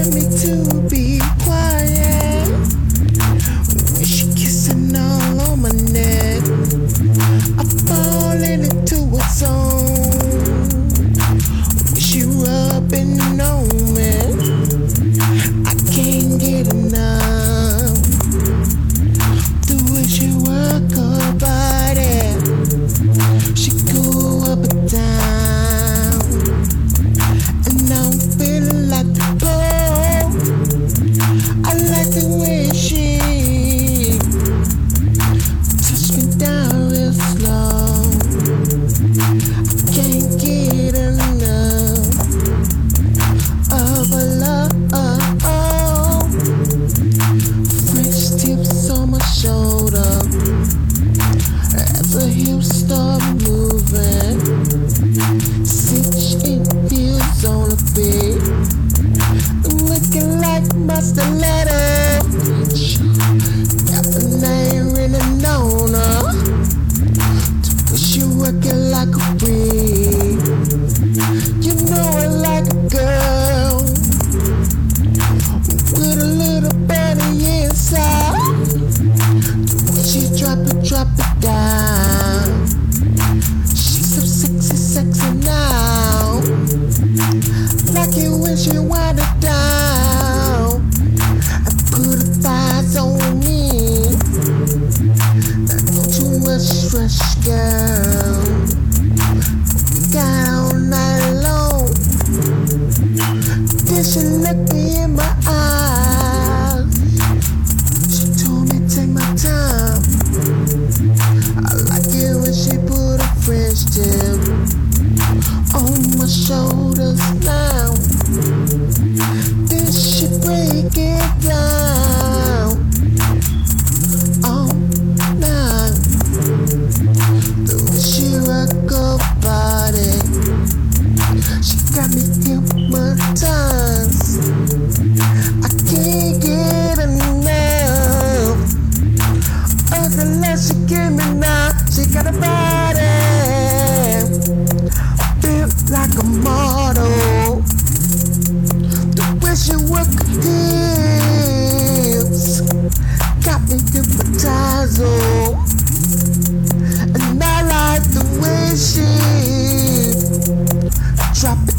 me to be quiet when she kissing all on my neck. I fall into a zone when she rubbing on me. I can't get enough the way she work her body. She go up and down, and I'm feeling like the pole. I like the way she touch me down real slow. I can't get enough of a love. French tips on my shoulder as her hips start moving. Cinch and heels on the bed, looking like my stiletto. Got the name written on her, but she working like a freak. You know I like a girl with a little body inside. When she drop it down, she's so sexy now. Like it when she wind it down and put her thighs on me. Not too much stress, girl. We got all night long. Then she looked me in my eyes. She told me take my time. I like it when she put a French tip on my shoulders now. Then she break it down all night. The way she rock her body, she got me hypnotized. I can't get enough of the love she give me now. She got a body built like a model. The way she work her hips got me hypnotized, oh. And I like the way she drop it